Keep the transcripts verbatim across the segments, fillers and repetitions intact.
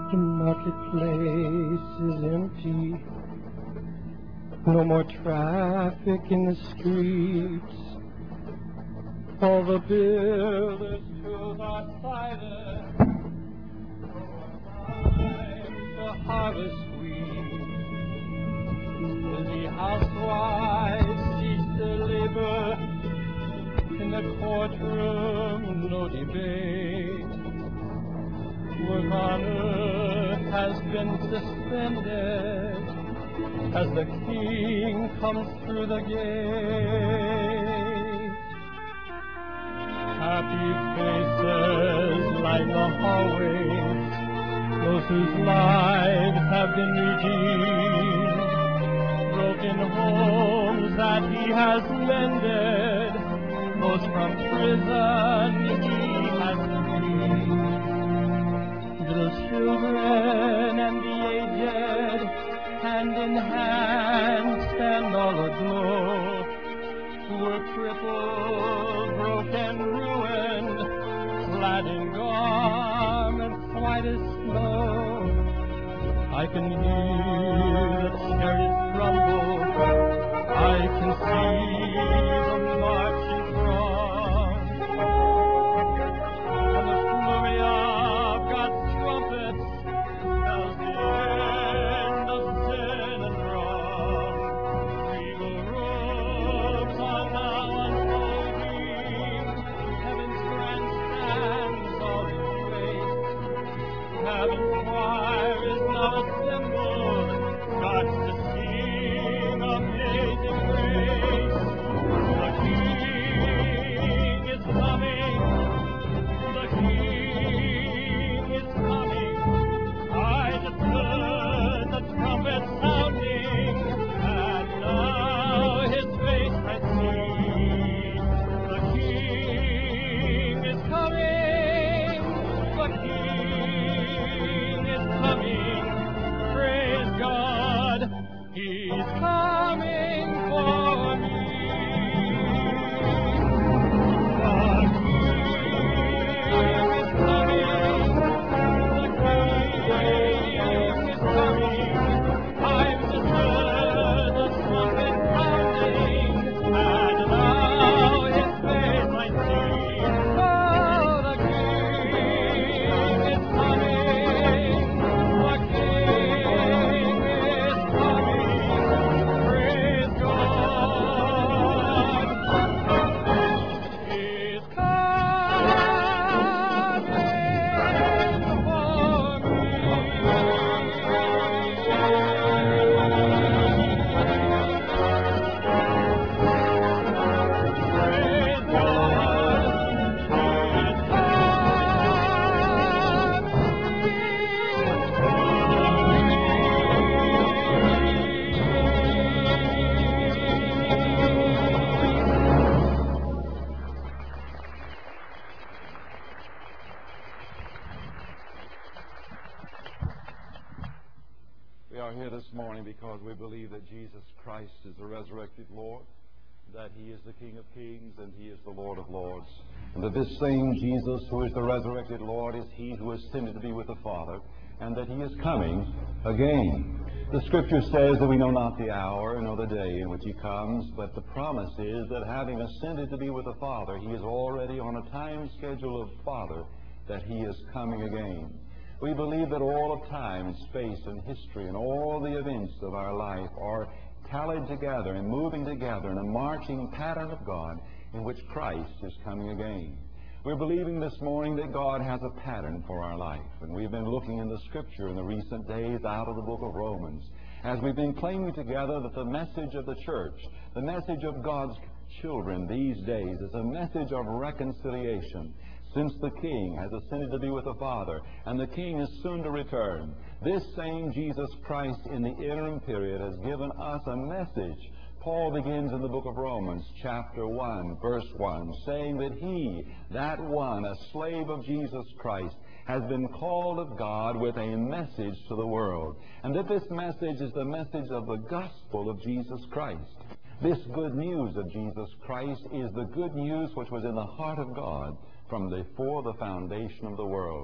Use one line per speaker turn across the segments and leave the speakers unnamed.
The marketplace is empty. No more traffic in the streets. All the builders' tools are silent. The harvest weeds. The housewives cease their labor. In the courtroom, no debate. Work on earth has been suspended as the king comes through the gate. Happy faces line the hallways, those whose lives have been redeemed. Broken homes that he has mended, those from prison he has freed. Little children and the aged, hand in hand, stand all aglow, who were crippled, broken, ruined, clad in garments white as snow. I can hear the chariots rumble, I can see the marching throng. On the flurry of God's trumpets bells the end of sin and wrong. Regal robes are now unfolding, heaven's grandstands all in grace. Heaven's choir is now assembled, God's to sing amazing grace. The King is coming, the King is coming. I just heard the trumpet sounding, and now his face I see. The King is coming, the King is coming. Praise God, he's coming for me. The King is coming, the King is coming. I've just heard the trumpet sounding, and now his face I see. Oh, the King is coming, the King is coming. Praise God, he's coming for me. Praise God,
We are here this morning because we believe that Jesus Christ is the resurrected Lord, that he is the King of kings and he is the Lord of lords, and that this same Jesus who is the resurrected Lord is he who ascended to be with the Father, and that he is coming again. The Scripture says that we know not the hour nor the day in which he comes, but the promise is that having ascended to be with the Father, he is already on a time schedule of Father, that he is coming again. We believe that all of time and space and history and all the events of our life are tallied together and moving together in a marching pattern of God in which Christ is coming again. We're believing this morning that God has a pattern for our life, and we've been looking in the Scripture in the recent days out of the book of Romans as we've been claiming together that the message of the church, the message of God's children these days, is a message of reconciliation. Since the King has ascended to be with the Father, and the King is soon to return, this same Jesus Christ in the interim period has given us a message. Paul begins in the book of Romans, chapter one, verse one, saying that he, that one, a slave of Jesus Christ, has been called of God with a message to the world, and that this message is the message of the gospel of Jesus Christ. This good news of Jesus Christ is the good news which was in the heart of God from before the foundation of the world.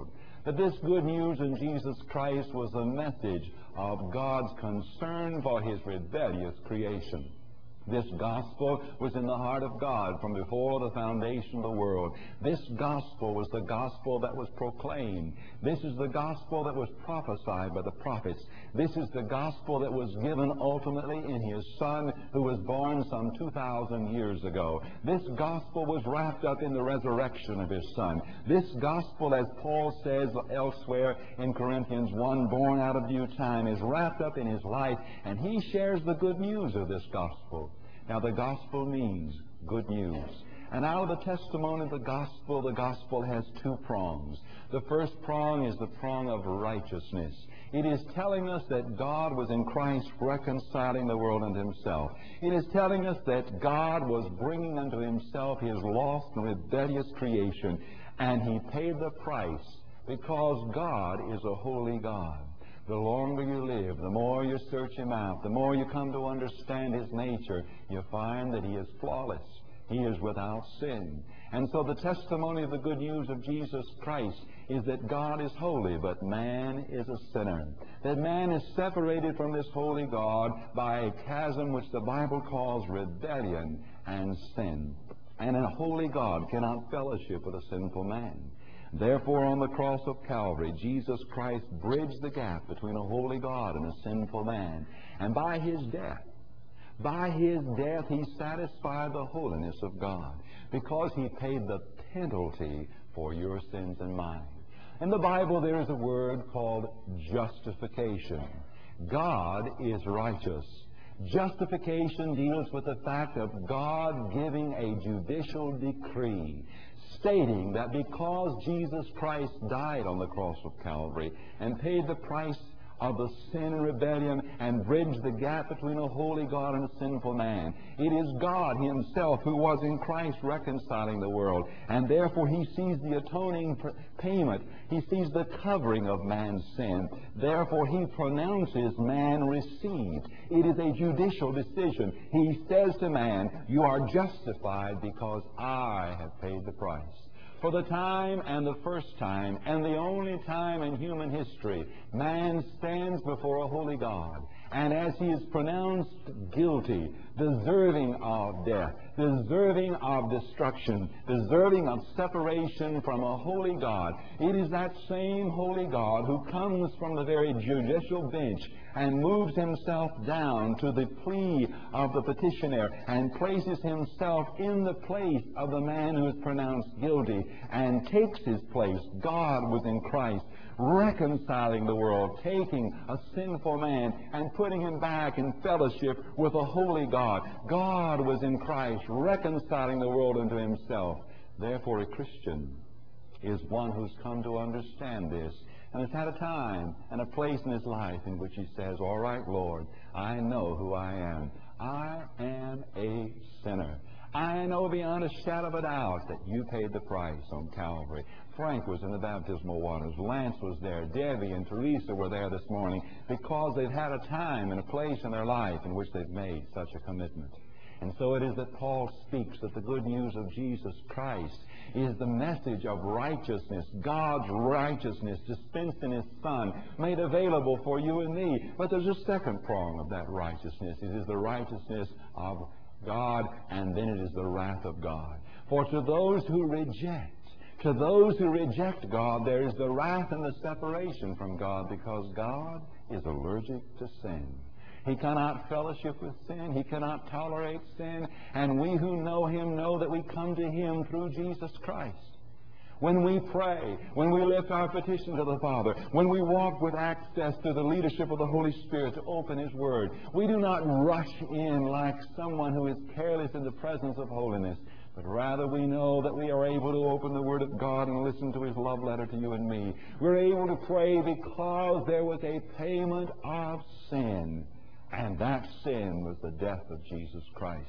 That this good news in Jesus Christ was a message of God's concern for His rebellious creation. This gospel was in the heart of God from before the foundation of the world. This gospel was the gospel that was proclaimed. This is the gospel that was prophesied by the prophets. This is the gospel that was given ultimately in His Son, who was born some two thousand years ago. This gospel was wrapped up in the resurrection of His Son. This gospel, as Paul says elsewhere in Corinthians one, born out of due time, is wrapped up in His life, and He shares the good news of this gospel. Now, the gospel means good news. And out of the testimony of the gospel, the gospel has two prongs. The first prong is the prong of righteousness. It is telling us that God was in Christ reconciling the world unto Himself. It is telling us that God was bringing unto Himself His lost and rebellious creation, and He paid the price because God is a holy God. The longer you live, the more you search Him out, the more you come to understand His nature, you find that He is flawless. He is without sin. And so the testimony of the good news of Jesus Christ is that God is holy, but man is a sinner. That man is separated from this holy God by a chasm which the Bible calls rebellion and sin. And a holy God cannot fellowship with a sinful man. Therefore, on the cross of Calvary, Jesus Christ bridged the gap between a holy God and a sinful man. And by His death, by His death, He satisfied the holiness of God, because He paid the penalty for your sins and mine. In the Bible, there is a word called justification. God is righteous. Justification deals with the fact of God giving a judicial decree, stating that because Jesus Christ died on the cross of Calvary and paid the price of the sin and rebellion and bridged the gap between a holy God and a sinful man, it is God Himself who was in Christ reconciling the world, and therefore He sees the atoning payment. He sees the covering of man's sin. Therefore He pronounces man received. It is a judicial decision. He says to man, you are justified because I have paid the price. For the time and the first time and the only time in human history, man stands before a holy God. And as he is pronounced guilty, deserving of death, deserving of destruction, deserving of separation from a holy God, it is that same holy God who comes from the very judicial bench and moves Himself down to the plea of the petitioner and places Himself in the place of the man who is pronounced guilty and takes his place. God was in Christ, reconciling the world, taking a sinful man and putting him back in fellowship with a holy God. God was in Christ, reconciling the world unto Himself. Therefore, a Christian is one who's come to understand this, and has had a time and a place in his life in which he says, all right, Lord, I know who I am. I am a sinner. I know beyond a shadow of a doubt that You paid the price on Calvary. Frank was in the baptismal waters. Lance was there. Debbie and Teresa were there this morning because they've had a time and a place in their life in which they've made such a commitment. And so it is that Paul speaks that the good news of Jesus Christ is the message of righteousness, God's righteousness dispensed in His Son, made available for you and me. But there's a second prong of that righteousness. It is the righteousness of God, and then it is the wrath of God. For to those who reject, to those who reject God, there is the wrath and the separation from God, because God is allergic to sin. He cannot fellowship with sin. He cannot tolerate sin. And we who know Him know that we come to Him through Jesus Christ. When we pray, when we lift our petition to the Father, when we walk with access to the leadership of the Holy Spirit to open His Word, we do not rush in like someone who is careless in the presence of holiness, but rather we know that we are able to open the Word of God and listen to His love letter to you and me. We're able to pray because there was a payment of sin, and that sin was the death of Jesus Christ.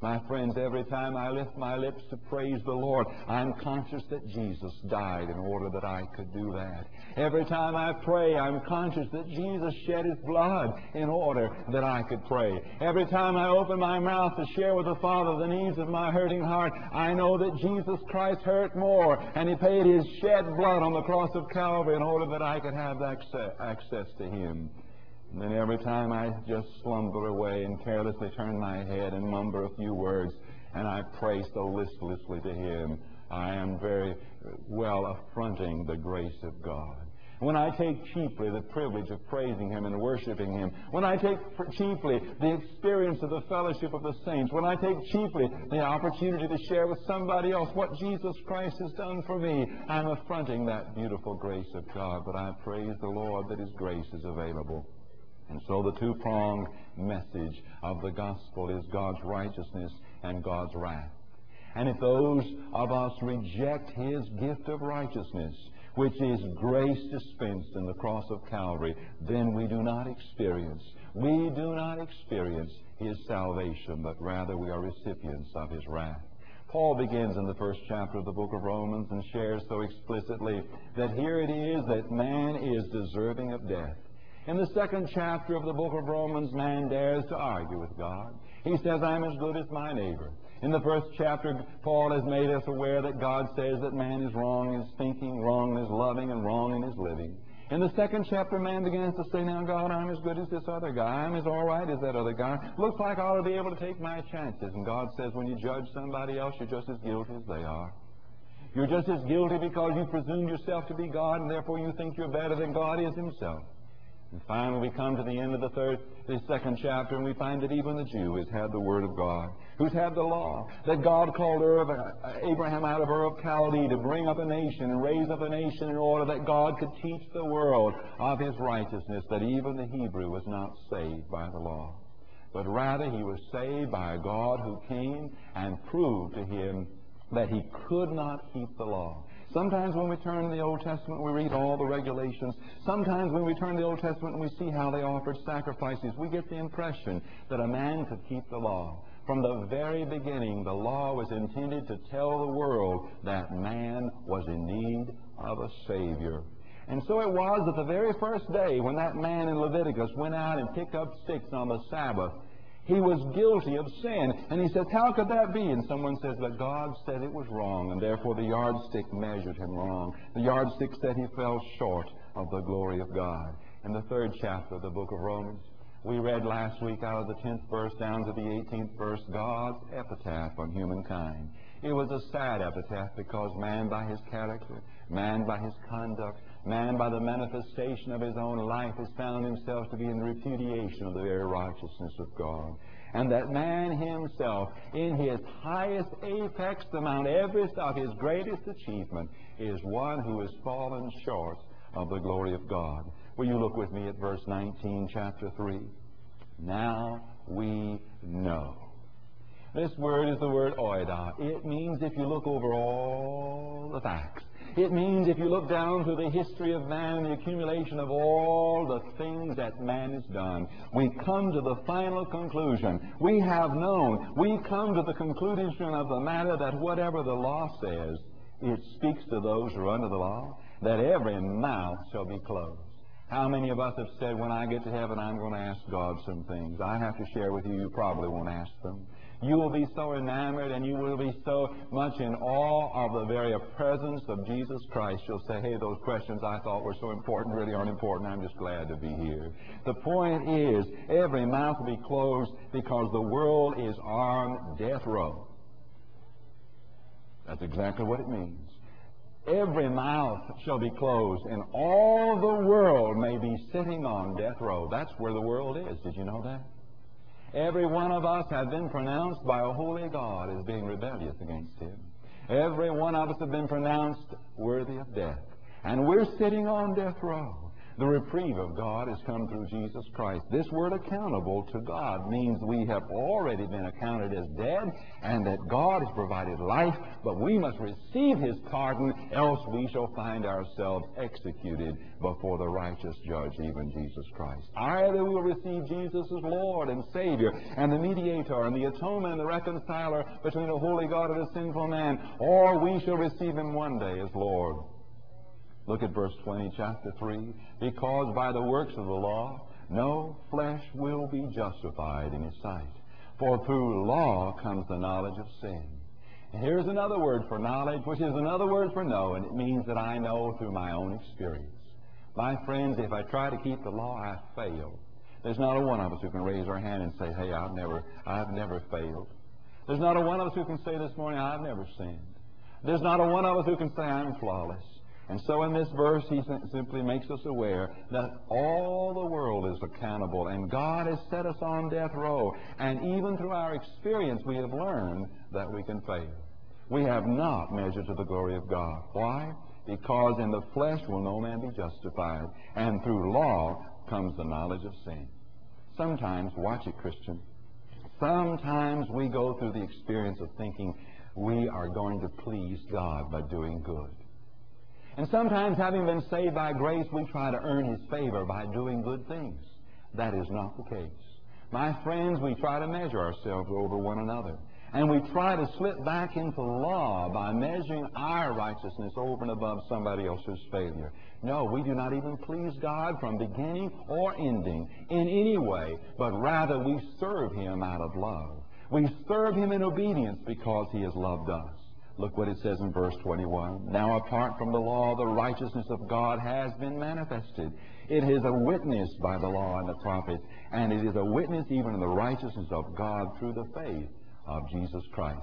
My friends, every time I lift my lips to praise the Lord, I'm conscious that Jesus died in order that I could do that. Every time I pray, I'm conscious that Jesus shed His blood in order that I could pray. Every time I open my mouth to share with the Father the needs of my hurting heart, I know that Jesus Christ hurt more, and He paid His shed blood on the cross of Calvary in order that I could have access, access to Him. And then every time I just slumber away and carelessly turn my head and mumble a few words, and I pray so listlessly to Him, I am very well affronting the grace of God. When I take cheaply the privilege of praising Him and worshiping Him, when I take cheaply the experience of the fellowship of the saints, when I take cheaply the opportunity to share with somebody else what Jesus Christ has done for me, I'm affronting that beautiful grace of God. But I praise the Lord that His grace is available. And so the two-pronged message of the gospel is God's righteousness and God's wrath. And if those of us reject His gift of righteousness, which is grace dispensed in the cross of Calvary, then we do not experience, we do not experience His salvation, but rather we are recipients of His wrath. Paul begins in the first chapter of the book of Romans and shares so explicitly that here it is that man is deserving of death. In the second chapter of the book of Romans, man dares to argue with God. He says, I'm as good as my neighbor. In the first chapter, Paul has made us aware that God says that man is wrong in his thinking, wrong in his loving, and wrong in his living. In the second chapter, man begins to say, now, God, I'm as good as this other guy. I'm as all right as that other guy. Looks like I ought to be able to take my chances. And God says, when you judge somebody else, you're just as guilty as they are. You're just as guilty because you presume yourself to be God, and therefore you think you're better than God is Himself. And finally, we come to the end of the third, the second chapter, and we find that even the Jew has had the Word of God, who's had the law, that God called Ur of, uh, Abraham out of Ur of Chaldee to bring up a nation and raise up a nation in order that God could teach the world of His righteousness, that even the Hebrew was not saved by the law, but rather he was saved by a God who came and proved to him that he could not keep the law. Sometimes when we turn to the Old Testament, we read all the regulations. Sometimes when we turn to the Old Testament and we see how they offered sacrifices, we get the impression that a man could keep the law. From the very beginning, the law was intended to tell the world that man was in need of a Savior. And so it was that the very first day when that man in Leviticus went out and picked up sticks on the Sabbath, he was guilty of sin. And he says, how could that be? And someone says, but God said it was wrong, and therefore the yardstick measured him wrong. The yardstick said he fell short of the glory of God. In the third chapter of the book of Romans, we read last week out of the tenth verse down to the eighteenth verse, God's epitaph on humankind. It was a sad epitaph because man by his character, man by his conduct, man by the manifestation of his own life has found himself to be in repudiation of the very righteousness of God. And that man himself, in his highest apex, the Mount Everest of his greatest achievement, is one who has fallen short of the glory of God. Will you look with me at verse nineteen, chapter three? Now we know. This word is the word oida. It means, if you look over all the facts, it means if you look down through the history of man, the accumulation of all the things that man has done, we come to the final conclusion. We have known, we come to the conclusion of the matter that whatever the law says, it speaks to those who are under the law, that every mouth shall be closed. How many of us have said, when I get to heaven, I'm going to ask God some things? I have to share with you, you probably won't ask them. You will be so enamored and you will be so much in awe of the very presence of Jesus Christ. You'll say, hey, those questions I thought were so important really aren't important. I'm just glad to be here. The point is, every mouth will be closed because the world is on death row. That's exactly what it means. Every mouth shall be closed, and all the world may be sitting on death row. That's where the world is. Did you know that? Every one of us have been pronounced by a holy God as being rebellious against Him. Every one of us have been pronounced worthy of death. And we're sitting on death row. The reprieve of God has come through Jesus Christ. This word accountable to God means we have already been accounted as dead and that God has provided life, but we must receive His pardon, else we shall find ourselves executed before the righteous judge, even Jesus Christ. Either we will receive Jesus as Lord and Savior and the mediator and the atonement and the reconciler between a holy God and a sinful man, or we shall receive Him one day as Lord. Look at verse twenty, chapter three. Because by the works of the law, no flesh will be justified in His sight. For through law comes the knowledge of sin. And here's another word for knowledge, which is another word for know, and it means that I know through my own experience. My friends, if I try to keep the law, I fail. There's not a one of us who can raise our hand and say, hey, I've never, I've never failed. There's not a one of us who can say this morning, I've never sinned. There's not a one of us who can say, I'm flawless. And so in this verse, he simply makes us aware that all the world is accountable, and God has set us on death row. And even through our experience, we have learned that we can fail. We have not measured to the glory of God. Why? Because in the flesh will no man be justified, and through law comes the knowledge of sin. Sometimes, watch it, Christian, sometimes we go through the experience of thinking we are going to please God by doing good. And sometimes, having been saved by grace, we try to earn His favor by doing good things. That is not the case. My friends, we try to measure ourselves over one another. And we try to slip back into law by measuring our righteousness over and above somebody else's failure. No, we do not even please God from beginning or ending in any way, but rather we serve Him out of love. We serve Him in obedience because He has loved us. Look what it says in verse twenty-one. Now apart from the law, the righteousness of God has been manifested. It is a witness by the law and the prophets, and it is a witness even in the righteousness of God through the faith of Jesus Christ.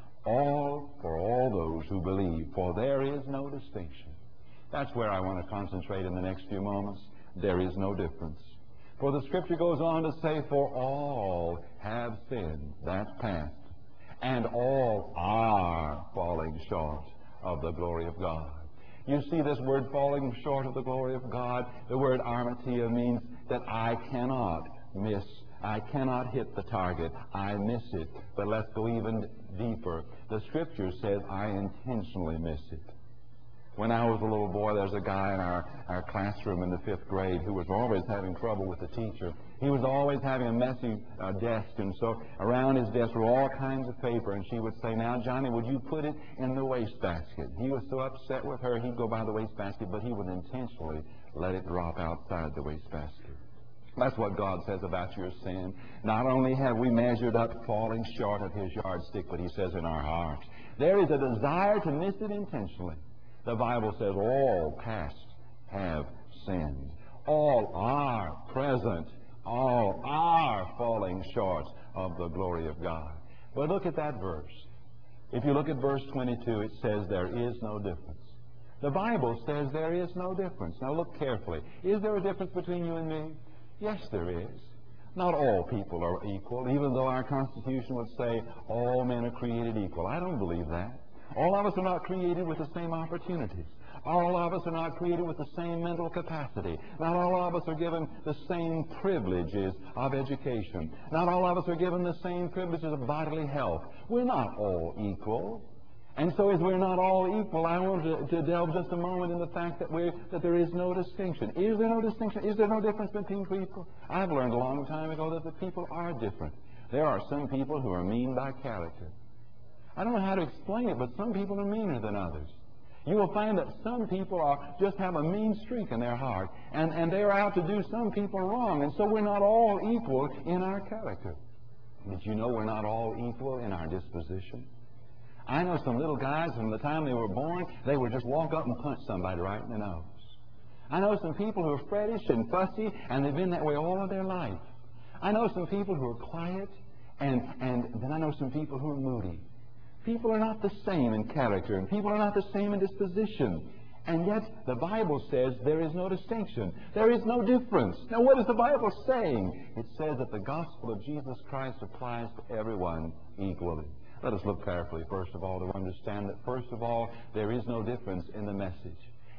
All for all those who believe, for there is no distinction. That's where I want to concentrate in the next few moments. There is no difference. For the Scripture goes on to say, for all have sinned. That's past. And all are falling short of the glory of God. You see this word falling short of the glory of God, the word armatia means that I cannot miss. I cannot hit the target. I miss it. But let's go even deeper. The Scripture says I intentionally miss it. When I was a little boy, there was a guy in our, our classroom in the fifth grade who was always having trouble with the teacher. He was always having a messy uh, desk, and so around his desk were all kinds of paper, and she would say, now, Johnny, would you put it in the wastebasket? He was so upset with her, he'd go by the wastebasket, but he would intentionally let it drop outside the wastebasket. That's what God says about your sin. Not only have we measured up falling short of His yardstick, but He says in our hearts, there is a desire to miss it intentionally. The Bible says all past have sinned. All are present. All are falling short of the glory of God. But look at that verse. If you look at verse twenty-two, it says there is no difference. The Bible says there is no difference. Now look carefully. Is there a difference between you and me? Yes, there is. Not all people are equal, even though our Constitution would say all men are created equal. I don't believe that. All of us are not created with the same opportunities. All of us are not created with the same mental capacity. Not all of us are given the same privileges of education. Not all of us are given the same privileges of bodily health. We're not all equal. And so as we're not all equal, I want to, to delve just a moment in the fact that, we're, that there is no distinction. Is there no distinction? Is there no difference between people? I've learned a long time ago that the people are different. There are some people who are mean by character. I don't know how to explain it, but some people are meaner than others. You will find that some people are just have a mean streak in their heart, and, and they're out to do some people wrong, and so we're not all equal in our character. Did you know we're not all equal in our disposition? I know some little guys, from the time they were born, they would just walk up and punch somebody right in the nose. I know some people who are frettish and fussy, and they've been that way all of their life. I know some people who are quiet, and, and then I know some people who are moody. People are not the same in character, and people are not the same in disposition. And yet, the Bible says there is no distinction. There is no difference. Now, what is the Bible saying? It says that the gospel of Jesus Christ applies to everyone equally. Let us look carefully, first of all, to understand that, first of all, there is no difference in the message.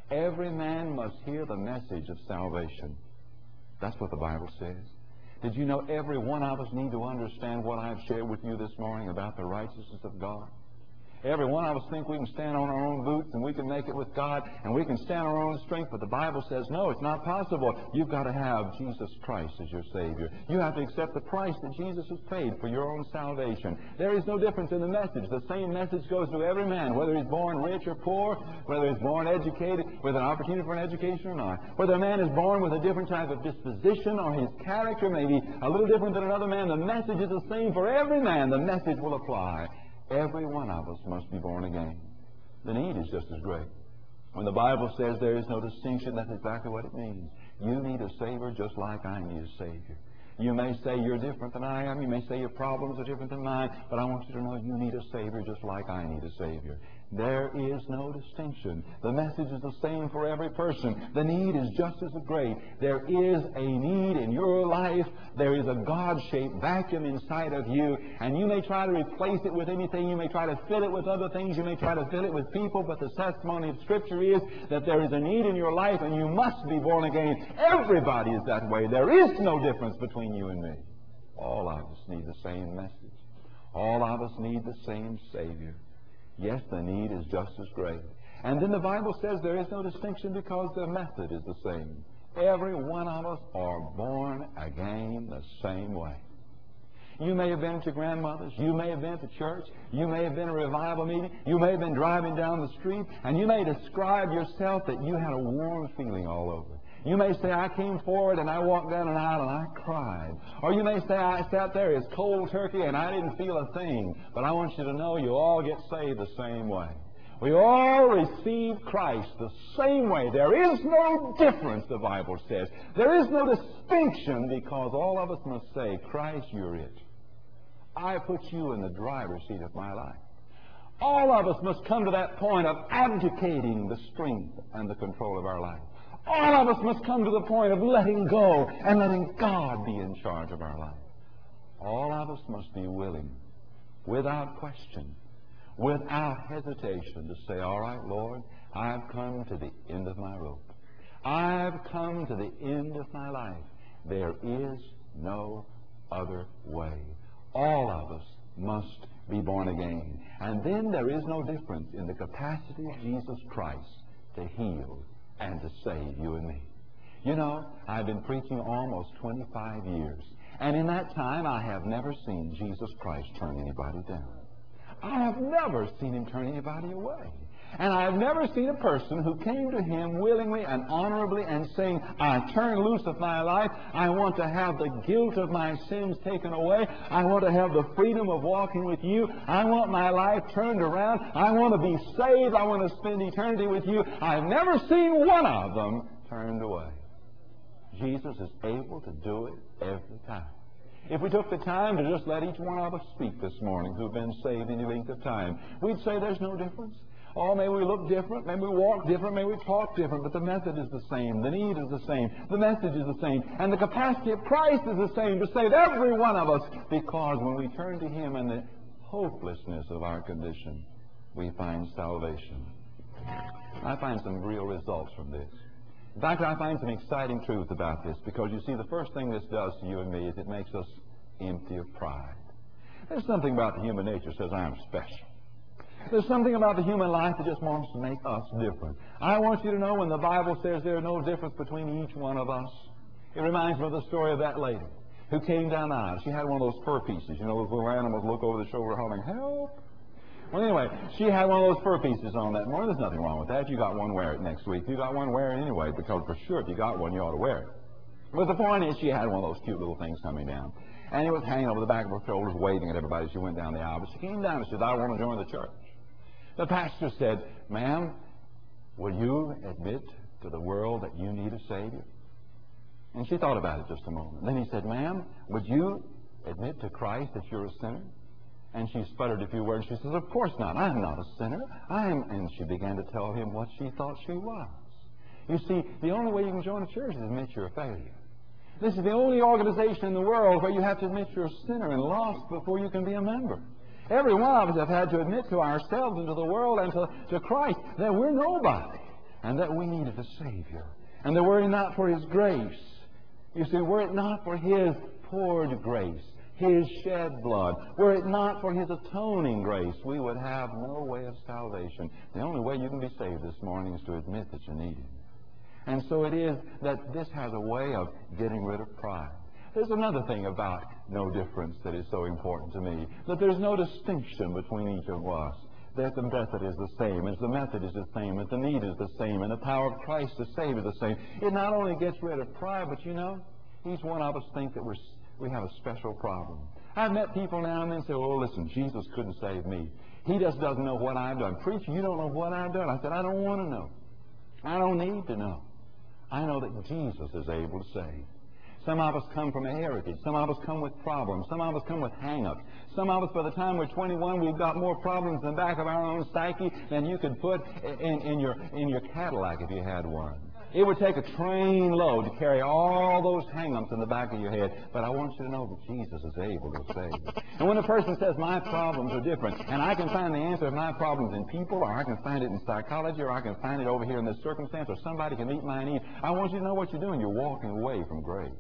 Every man must hear the message of salvation. That's what the Bible says. Did you know every one of us need to understand what I've shared with you this morning about the righteousness of God? Every one of us think we can stand on our own boots and we can make it with God and we can stand on our own strength, but the Bible says, no, it's not possible. You've got to have Jesus Christ as your Savior. You have to accept the price that Jesus has paid for your own salvation. There is no difference in the message. The same message goes to every man, whether he's born rich or poor, whether he's born educated, with an opportunity for an education or not. Whether a man is born with a different type of disposition or his character may be a little different than another man, the message is the same for every man. The message will apply. Every one of us must be born again. The need is just as great. When the Bible says there is no distinction, that's exactly what it means. You need a Savior just like I need a Savior. You may say you're different than I am. You may say your problems are different than mine. But I want you to know you need a Savior just like I need a Savior. There is no distinction. The message is the same for every person. The need is just as great. There is a need in your life. There is a God-shaped vacuum inside of you. And you may try to replace it with anything. You may try to fill it with other things. You may try to fill it with people. But the testimony of Scripture is that there is a need in your life and you must be born again. Everybody is that way. There is no difference between you and me. All of us need the same message. All of us need the same Savior. Yes, the need is just as great. And then the Bible says there is no distinction because the method is the same. Every one of us are born again the same way. You may have been at your grandmother's. You may have been at the church. You may have been at a revival meeting. You may have been driving down the street. And you may describe yourself that you had a warm feeling all over. You may say, I came forward and I walked down an aisle and I cried. Or you may say, I sat there as cold turkey and I didn't feel a thing. But I want you to know you all get saved the same way. We all receive Christ the same way. There is no difference, the Bible says. There is no distinction because all of us must say, Christ, you're it. I put you in the driver's seat of my life. All of us must come to that point of abdicating the strength and the control of our life. All of us must come to the point of letting go and letting God be in charge of our life. All of us must be willing, without question, without hesitation, to say, all right, Lord, I've come to the end of my rope. I've come to the end of my life. There is no other way. All of us must be born again. And then there is no difference in the capacity of Jesus Christ to heal and to save you and me. You know, I've been preaching almost twenty-five years, and in that time I have never seen Jesus Christ turn anybody down. I have never seen Him turn anybody away. And I have never seen a person who came to Him willingly and honorably and saying, I turn loose of my life. I want to have the guilt of my sins taken away. I want to have the freedom of walking with you. I want my life turned around. I want to be saved. I want to spend eternity with you. I've never seen one of them turned away. Jesus is able to do it every time. If we took the time to just let each one of us speak this morning who've been saved any length of time, we'd say there's no difference. Oh, may we look different, may we walk different, may we talk different, but the method is the same, the need is the same, the message is the same, and the capacity of Christ is the same to save every one of us, because when we turn to Him in the hopelessness of our condition, we find salvation. I find some real results from this. In fact, I find some exciting truth about this, because you see, the first thing this does to you and me is it makes us empty of pride. There's something about the human nature that says, I am special. There's something about the human life that just wants to make us different. I want you to know when the Bible says there's no difference between each one of us, it reminds me of the story of that lady who came down the aisle. She had one of those fur pieces. You know, those little animals look over the shoulder hollering, help. Well, anyway, she had one of those fur pieces on that morning. There's nothing wrong with that. If you got one, wear it next week. If you got one, wear it anyway, because for sure, if you got one, you ought to wear it. But the point is, she had one of those cute little things coming down. And it was hanging over the back of her shoulders, waving at everybody as she went down the aisle. But she came down and said, I want to join the church. The pastor said, ma'am, will you admit to the world that you need a Savior? And she thought about it just a moment. Then he said, ma'am, would you admit to Christ that you're a sinner? And she sputtered a few words. She says, of course not. I'm not a sinner. I'm... And she began to tell him what she thought she was. You see, the only way you can join a church is admit you're a failure. This is the only organization in the world where you have to admit you're a sinner and lost before you can be a member. Every one of us have had to admit to ourselves and to the world and to, to Christ that we're nobody. and that we needed a Savior. And that were it not for His grace, you see, were it not for His poured grace, His shed blood, were it not for His atoning grace, we would have no way of salvation. The only way you can be saved this morning is to admit that you need Him. And so it is that this has a way of getting rid of pride. There's another thing about no difference that is so important to me, that there's no distinction between each of us. That the method is the same, as the method is the same, that the need is the same, and the power of Christ to save is the same. It not only gets rid of pride, but you know, each one of us think that we're, we have a special problem. I've met people now and then say, oh, listen, Jesus couldn't save me. He just doesn't know what I've done. Preacher, you don't know what I've done. I said, I don't want to know. I don't need to know. I know that Jesus is able to save. Some of us come from a heritage. Some of us come with problems. Some of us come with hang-ups. Some of us, by the time we're twenty-one, we've got more problems in the back of our own psyche than you could put in, in, your, in your Cadillac if you had one. It would take a train load to carry all those hang-ups in the back of your head. But I want you to know that Jesus is able to save. And when a person says, my problems are different, and I can find the answer to my problems in people, or I can find it in psychology, or I can find it over here in this circumstance, or somebody can meet my need, I want you to know what you're doing. You're walking away from grace.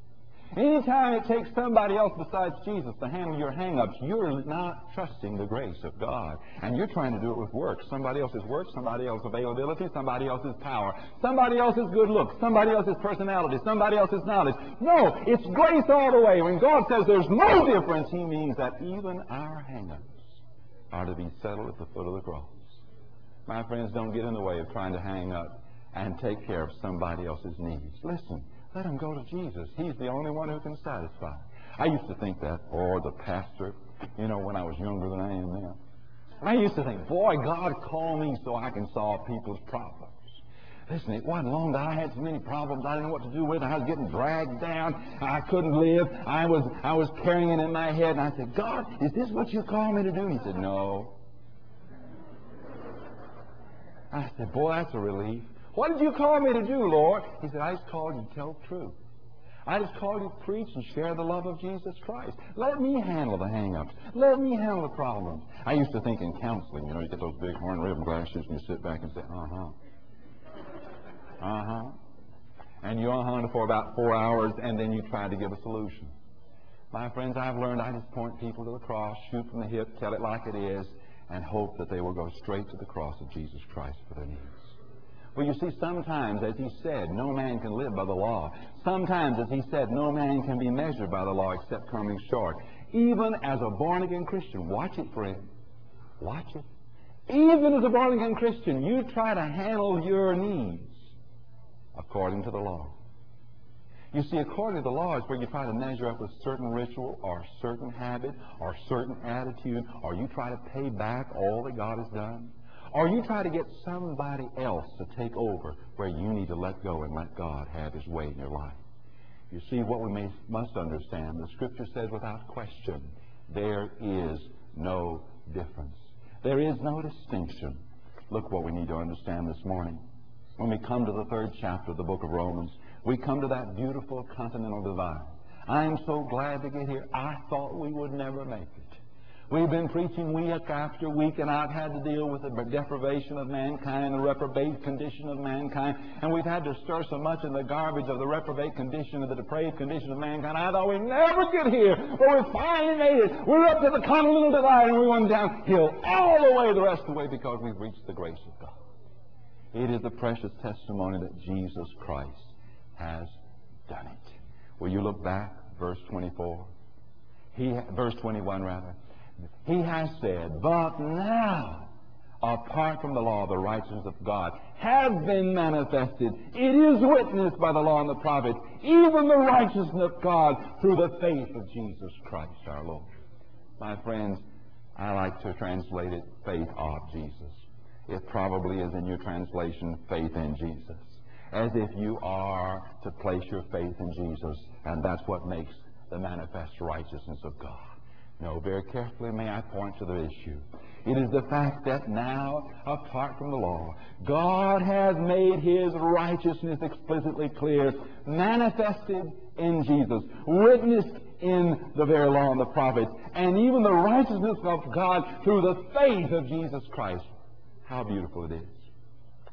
Anytime it takes somebody else besides Jesus to handle your hang-ups, you're not trusting the grace of God. And you're trying to do it with works. Somebody else's work, somebody else's availability, somebody else's power, somebody else's good looks, somebody else's personality, somebody else's knowledge. No, it's grace all the way. When God says there's no difference, He means that even our hang-ups are to be settled at the foot of the cross. My friends, don't get in the way of trying to hang up and take care of somebody else's needs. Listen. Let them go to Jesus. He's the only one who can satisfy. I used to think that, or the pastor, you know, when I was younger than I am now. I used to think, boy, God called me so I can solve people's problems. Listen, it wasn't long that I had so many problems I didn't know what to do with. I was getting dragged down. I couldn't live. I was, I was carrying it in my head. And I said, God, is this what you call me to do? He said, no. I said, boy, that's a relief. What did you call me to do, Lord? He said, I just called you to tell the truth. I just called you to preach and share the love of Jesus Christ. Let me handle the hang-ups. Let me handle the problems. I used to think in counseling, you know, you get those big horn rim glasses and you sit back and say, uh-huh. Uh-huh. And you're uh-huh for about four hours and then you try to give a solution. My friends, I've learned I just point people to the cross, shoot from the hip, tell it like it is, and hope that they will go straight to the cross of Jesus Christ for their needs. Well, you see, sometimes, as He said, no man can live by the law. Sometimes, as He said, no man can be measured by the law except coming short. Even as a born-again Christian, watch it, friend. Watch it. Even as a born-again Christian, you try to handle your needs according to the law. You see, according to the law is where you try to measure up with certain ritual or certain habit or certain attitude, or you try to pay back all that God has done. Or you try to get somebody else to take over where you need to let go and let God have His way in your life. You see, what we may, must understand, the Scripture says without question, there is no difference. There is no distinction. Look what we need to understand this morning. When we come to the third chapter of the book of Romans, we come to that beautiful continental divide. I am so glad to get here. I thought we would never make it. We've been preaching week after week, and I've had to deal with the deprivation of mankind, the reprobate condition of mankind, and we've had to stir so much in the garbage of the reprobate condition and the depraved condition of mankind. I thought we'd never get here, but we finally made it. We're up to the continental divide, and we went downhill all the way the rest of the way because we've reached the grace of God. It is the precious testimony that Jesus Christ has done it. Will you look back, verse twenty-four? He, verse twenty-one, rather. He has said, but now, apart from the law, the righteousness of God has been manifested. It is witnessed by the law and the prophets, even the righteousness of God through the faith of Jesus Christ our Lord. My friends, I like to translate it, faith of Jesus. It probably is in your translation, faith in Jesus. As if you are to place your faith in Jesus, and that's what makes the manifest righteousness of God. No, very carefully may I point to the issue. It is the fact that now, apart from the law, God has made His righteousness explicitly clear, manifested in Jesus, witnessed in the very law and the prophets, and even the righteousness of God through the faith of Jesus Christ. How beautiful it is.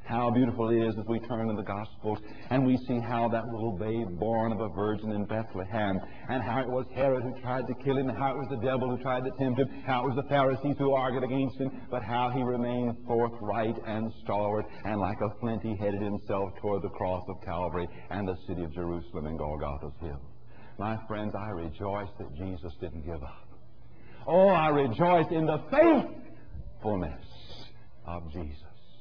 How beautiful it is as we turn to the Gospels and we see how that little babe born of a virgin in Bethlehem, and how it was Herod who tried to kill him, and how it was the devil who tried to tempt him, how it was the Pharisees who argued against him, but how he remained forthright and stalwart, and like a flint he headed himself toward the cross of Calvary and the city of Jerusalem and Golgotha's hill. My friends, I rejoice that Jesus didn't give up. Oh, I rejoice in the faithfulness of Jesus.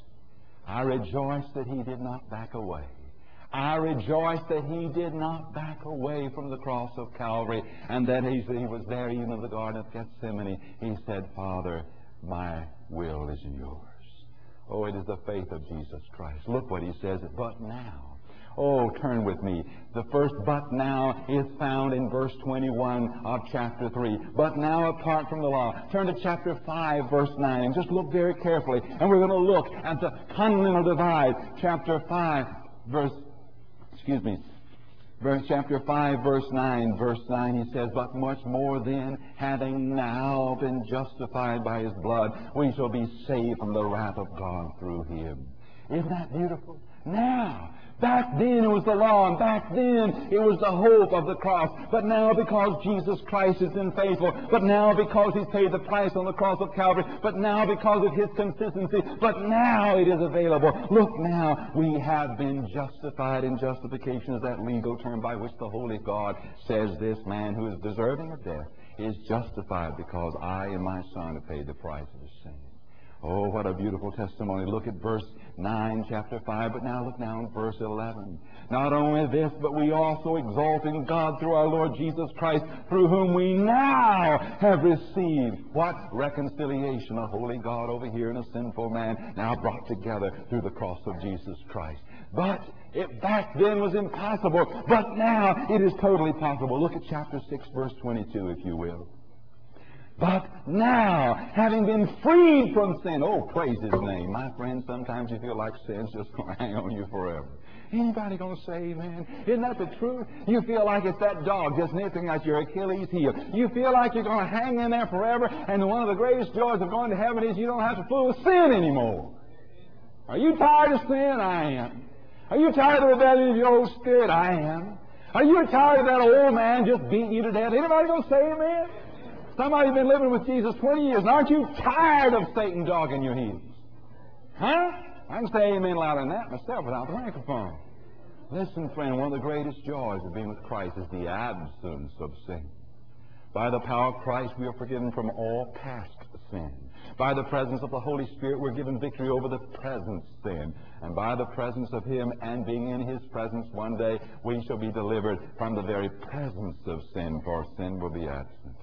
I rejoice that he did not back away. I rejoice that he did not back away from the cross of Calvary, and that he, he was there even in the Garden of Gethsemane. He said, Father, my will is yours. Oh, it is the faith of Jesus Christ. Look what he says, but now. Oh, turn with me. The first but now is found in verse twenty-one of chapter three. But now apart from the law. Turn to chapter five, verse nine, and just look very carefully. And we're going to look at the continental divide. Chapter five, verse, excuse me, verse, chapter five, verse nine. Verse nine, he says, but much more then, having now been justified by his blood, we shall be saved from the wrath of God through him. Isn't that beautiful? Now. Back then it was the law, and back then it was the hope of the cross. But now because Jesus Christ has been faithful, but now because he's paid the price on the cross of Calvary, but now because of his consistency, but now it is available. Look now, we have been justified, and justification is that legal term by which the Holy God says this man who is deserving of death is justified because I and my Son have paid the price of his sin. Oh, what a beautiful testimony. Look at verse nine, chapter five, but now look now in verse eleven. Not only this, but we also exalt in God through our Lord Jesus Christ, through whom we now have received what? Reconciliation. A holy God over here and a sinful man now brought together through the cross of Jesus Christ. But it back then was impossible, but now it is totally possible. Look at chapter six, verse twenty-two, if you will. But now, having been freed from sin, oh, praise his name. My friend, sometimes you feel like sin's just going to hang on you forever. Anybody going to say amen? Isn't that the truth? You feel like it's that dog just nipping at your Achilles heel. You feel like you're going to hang in there forever, and one of the greatest joys of going to heaven is you don't have to fool with sin anymore. Are you tired of sin? I am. Are you tired of the rebellion of your old spirit? I am. Are you tired of that old man just beating you to death? Anybody going to say amen? Somebody's been living with Jesus twenty years, and aren't you tired of Satan dogging your heels? Huh? I can say amen louder than that myself without the microphone. Listen, friend, one of the greatest joys of being with Christ is the absence of sin. By the power of Christ, we are forgiven from all past sin. By the presence of the Holy Spirit, we're given victory over the present sin. And by the presence of him and being in his presence one day, we shall be delivered from the very presence of sin, for sin will be absent.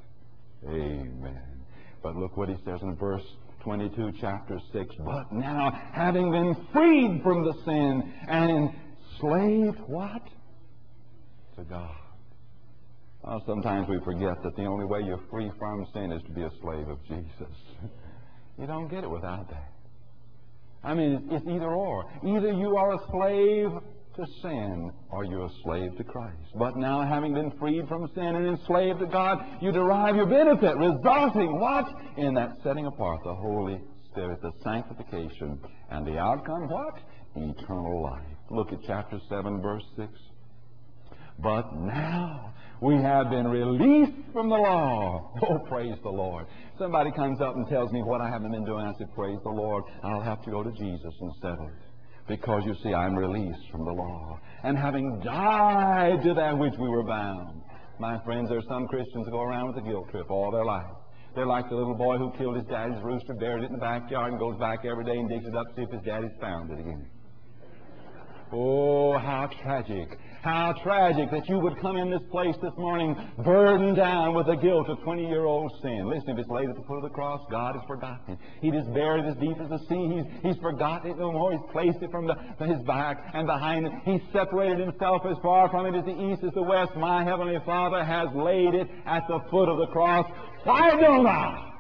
Amen. But look what he says in verse twenty-two, chapter six. But now, having been freed from the sin and enslaved, what? To God. Well, sometimes we forget that the only way you're free from sin is to be a slave of Jesus. You don't get it without that. I mean, it's either or. Either you are a slave to sin, or you're a slave to Christ. But now, having been freed from sin and enslaved to God, you derive your benefit, resulting what? In that setting apart, the Holy Spirit, the sanctification, and the outcome, what? Eternal life. Look at chapter seven, verse six. But now we have been released from the law. Oh, praise the Lord. Somebody comes up and tells me what I haven't been doing. I say, praise the Lord. I'll have to go to Jesus and settle it. Because, you see, I'm released from the law. And having died to that which we were bound. My friends, there are some Christians who go around with a guilt trip all their life. They're like the little boy who killed his daddy's rooster, buried it in the backyard, and goes back every day and digs it up to see if his daddy's found it again. Oh, how tragic. How tragic that you would come in this place this morning burdened down with the guilt of twenty-year-old sin. Listen, if it's laid at the foot of the cross, God has forgotten it. He just buried it as deep as the sea. He's, he's forgotten it no more. He's placed it from the, from his back and behind it. He's separated himself as far from it as the east is the west. My Heavenly Father has laid it at the foot of the cross. Why don't I?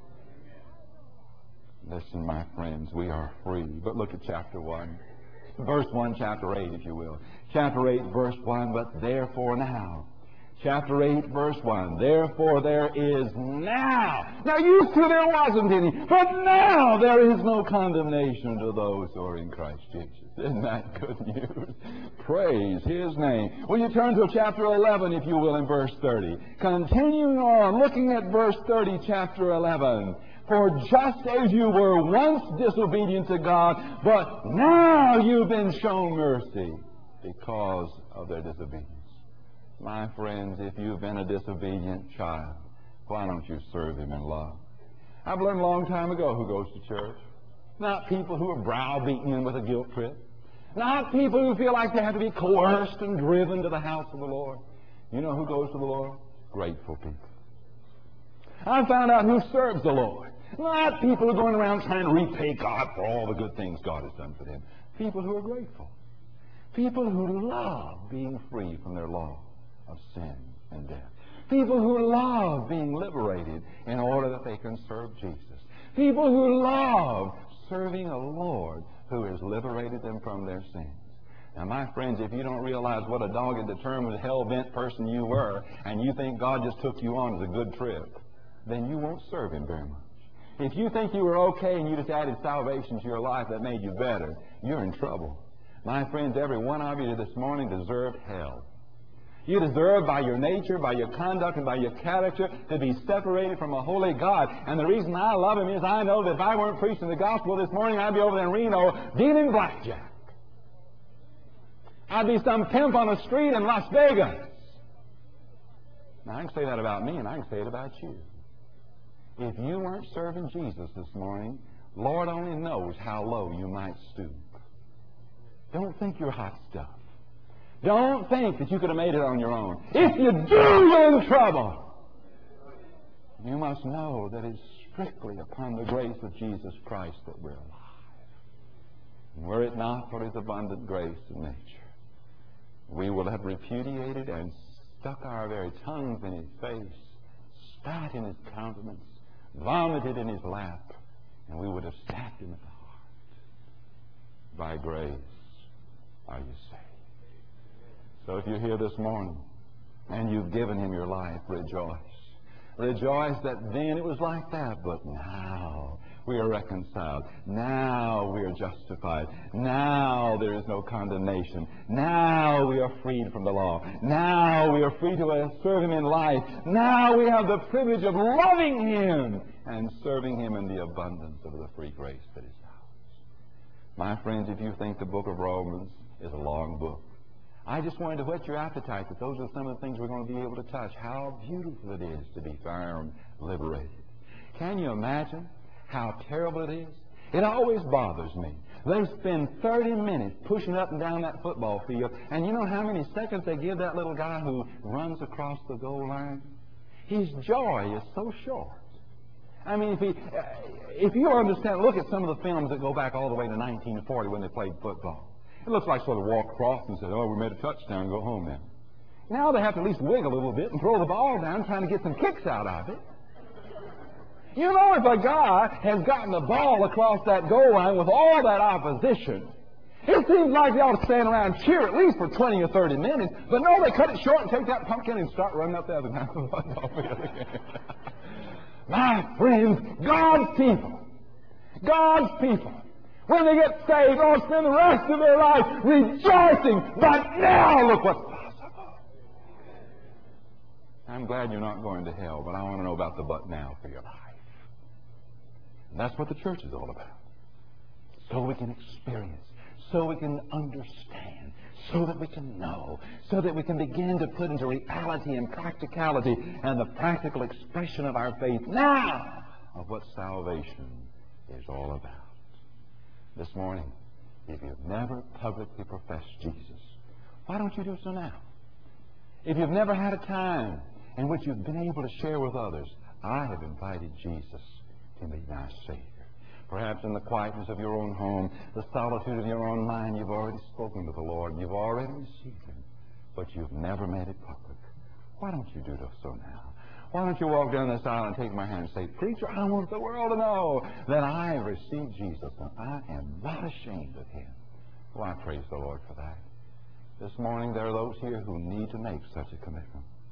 Listen, my friends, we are free. But look at chapter one. Verse one, chapter eight, if you will. Chapter eight, verse one, but therefore now, Chapter eight, verse one. Therefore there is now. Now used to there wasn't any, but now there is no condemnation to those who are in Christ Jesus. Isn't that good news? Praise His name. Will you turn to chapter eleven, if you will, in verse thirty. Continuing on, looking at verse thirty, chapter eleven. For just as you were once disobedient to God, but now you've been shown mercy because of their disobedience. My friends, if you've been a disobedient child, why don't you serve Him in love? I've learned a long time ago who goes to church. Not people who are browbeaten in with a guilt trip. Not people who feel like they have to be coerced and driven to the house of the Lord. You know who goes to the Lord? Grateful people. I found out who serves the Lord. Not people who are going around trying to repay God for all the good things God has done for them. People who are grateful. People who love being free from their law of sin and death. People who love being liberated in order that they can serve Jesus. People who love serving a Lord who has liberated them from their sins. Now, my friends, if you don't realize what a dogged, determined, hell-bent person you were, and you think God just took you on as a good trip, then you won't serve Him very much. If you think you were okay and you just added salvation to your life that made you better, you're in trouble. My friends, every one of you this morning deserved hell. You deserve, by your nature, by your conduct, and by your character, to be separated from a holy God. And the reason I love Him is I know that if I weren't preaching the gospel this morning, I'd be over there in Reno dealing blackjack. I'd be some pimp on the street in Las Vegas. Now, I can say that about me, and I can say it about you. If you weren't serving Jesus this morning, Lord only knows how low you might stoop. Don't think you're hot stuff. Don't think that you could have made it on your own. If you do, you're in trouble. You must know that it's strictly upon the grace of Jesus Christ that we're alive. And were it not for His abundant grace and nature, we would have repudiated and stuck our very tongues in His face, spat in His countenance, vomited in His lap, and we would have stabbed Him at the heart. By grace are you saved. So if you're here this morning and you've given Him your life, rejoice. Rejoice that then it was like that, but now we are reconciled. Now we are justified. Now there is no condemnation. Now we are freed from the law. Now we are free to serve Him in life. Now we have the privilege of loving Him and serving Him in the abundance of the free grace that is ours. My friends, if you think the book of Romans is a long book, I just wanted to whet your appetite that those are some of the things we're going to be able to touch. How beautiful it is to be found liberated. Can you imagine how terrible it is? It always bothers me. They spend thirty minutes pushing up and down that football field, and you know how many seconds they give that little guy who runs across the goal line? His joy is so short. I mean, if, he, if you understand, look at some of the films that go back all the way to nineteen forty when they played football. It looks like sort of walk across and say, oh, we made a touchdown, go home now. Now they have to at least wiggle a little bit and throw the ball down trying to get some kicks out of it. You know, if a guy has gotten the ball across that goal line with all that opposition, it seems like they ought to stand around and cheer at least for twenty or thirty minutes. But no, they cut it short and take that pumpkin and start running up the other side of the football field again. My friends, God's people, God's people, when they get saved, they'll spend the rest of their life rejoicing. But now look what's possible. I'm glad you're not going to hell, but I want to know about the but now for your life. And that's what the church is all about. So we can experience, so we can understand, so that we can know, so that we can begin to put into reality and practicality and the practical expression of our faith now of what salvation is all about. This morning, if you've never publicly professed Jesus, why don't you do so now? If you've never had a time in which you've been able to share with others, I have invited Jesus to be my Savior. Perhaps in the quietness of your own home, the solitude of your own mind, you've already spoken to the Lord. You've already received Him, but you've never made it public. Why don't you do so now? Why don't you walk down this aisle and take my hand and say, Preacher, I want the world to know that I have received Jesus, and I am not ashamed of Him. Well, I praise the Lord for that. This morning, there are those here who need to make such a commitment.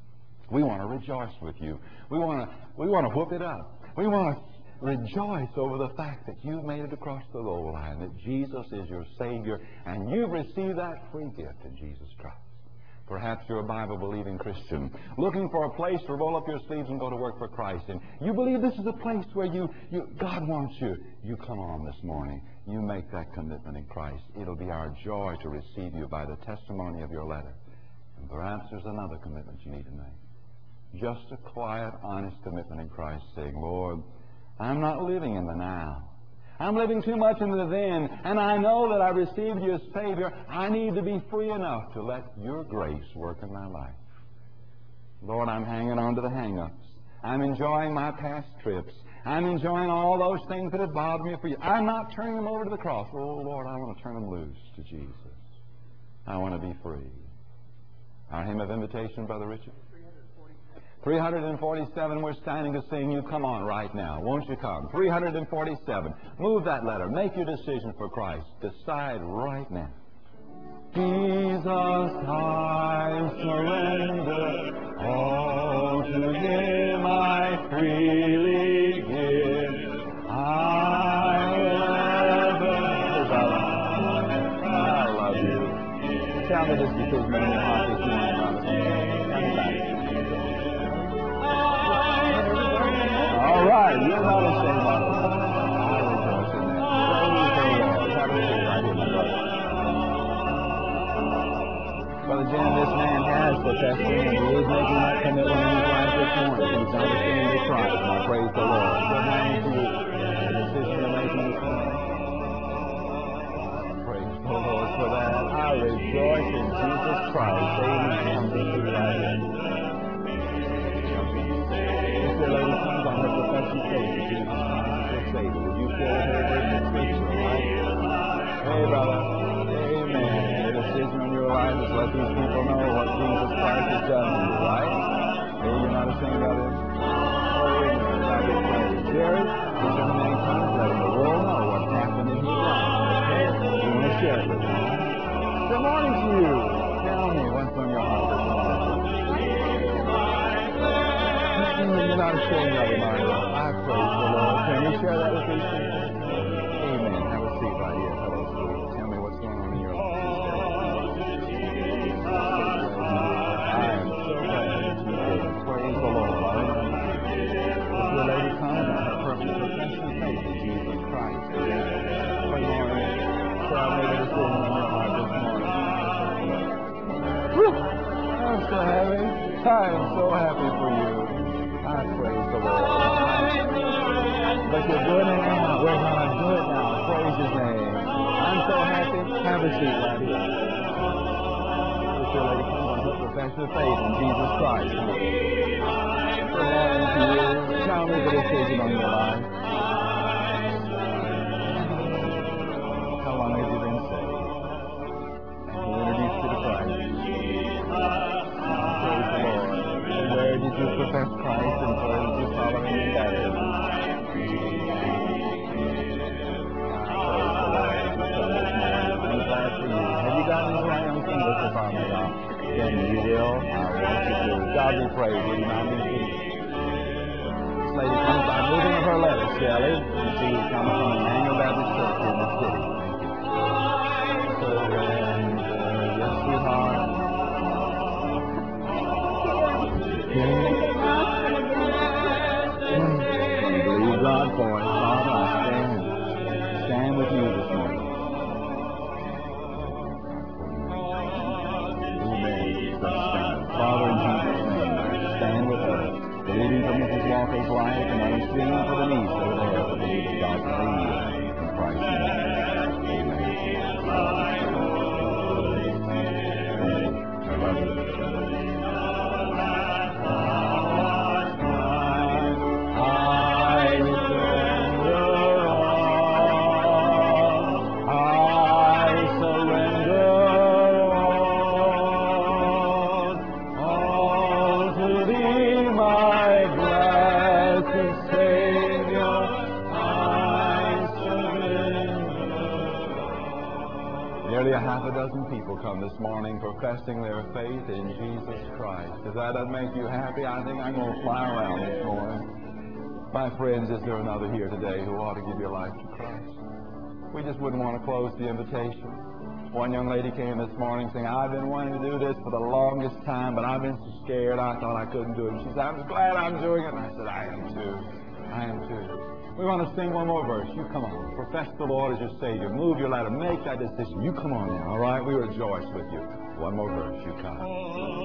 We want to rejoice with you. We want to we want to whoop it up. We want to rejoice over the fact that you've made it across the goal line, that Jesus is your Savior, and you've received that free gift in Jesus Christ. Perhaps you're a Bible-believing Christian looking for a place to roll up your sleeves and go to work for Christ. And you believe this is a place where you, you God wants you. You come on this morning. You make that commitment in Christ. It'll be our joy to receive you by the testimony of your letter. And perhaps there's another commitment you need to make. Just a quiet, honest commitment in Christ, saying, Lord, I'm not living in the now. I'm living too much in the then, and I know that I received you as Savior. I need to be free enough to let your grace work in my life. Lord, I'm hanging on to the hang-ups. I'm enjoying my past trips. I'm enjoying all those things that have bothered me for you. I'm not turning them over to the cross. Oh, Lord, I want to turn them loose to Jesus. I want to be free. Our hymn of invitation, Brother Richard? three hundred forty-seven, we're standing to sing. You come on right now. Won't you come? three hundred forty-seven. Move that letter. Make your decision for Christ. Decide right now. Jesus, I surrender. All to Him I freely give. I will ever. I love you. Tell me this decision in your heart this morning, brother. Come back. All right, you're not ashamed of it. I rejoice in that. Praise the Lord. Have a seat right here, my brother. Brother Jim, this man has professed him, and he is making that commitment in his life this morning. He's not ashamed of Christ. And I praise the Lord. Good morning to you. The decision you're making this morning. Praise the Lord for that. I rejoice in Jesus Christ. Amen. Come to you right here. This lady comes on her profession faith that Jesus Christ is Savior. Would you share her with the scripture, right? Hey, brother. Amen. The decision in your life is let these people know what Jesus Christ has done for you, right? Hey, you're not ashamed of it? Oh, amen. God be praised. Jerry, he's done many times letting the world know what's happened in his life. Okay? You want to share it with them? Good morning to you. Tell me what's on your heart this morning. You're not ashamed of it, Mario. I praise the Lord. Can you share that with these people? Amen. Have a seat right here. Hello, sweet. Tell me what's going on in your life. I am so glad that you did. Praise the Lord. If your lady comes on her perfect profession of faith in Jesus Christ, good morning. Shall I make a decision in your heart this morning? Whew. I'm so happy. I am so happy for you. I praise the Lord. But you're doing it now. We're going to do it now. Praise His name. I'm so happy. Have a seat right here. This your lady comes on her profession of faith in Jesus Christ. Good morning to you. Tell me the decision on your life. How long have you been saved? And He introduced you to Christ. Praise the Lord. Where did you profess Christ and where did you follow Him in baptism? I'm glad for you. Have you gotten your right on Sunday so far, my God? Then you will. I want you to. God be praised. Will you not be pleased? This lady comes by moving of her letter, Shelley. And she comes from Emmanuel Baptist Church here in the city. Thank you. So, and, uh, yes, sweetheart. Believe God for it. Father, I stand, stand with you this morning. Amen. Stand. Father, in Jesus' name, stand with her. Believing for Missus Walker's life, and I'm singing for the needs that are there for the need of God to lead in Christ's name. Amen. I love you. I surrender all. Nearly a half a dozen people come this morning professing their faith in Jesus Christ. If that doesn't make you happy, I think I'm going to fly around this morning. My friends, is there another here today who ought to give your life to Christ? We just wouldn't want to close the invitation. One young lady came this morning saying, I've been wanting to do this for the longest time, but I've been so scared I thought I couldn't do it. She said, I'm glad I'm doing it. And I said, I am too. I am too. We want to sing one more verse. You come on. Profess the Lord as your Savior. Move your ladder. Make that decision. You come on now, all right? We rejoice with you. One more verse. You come.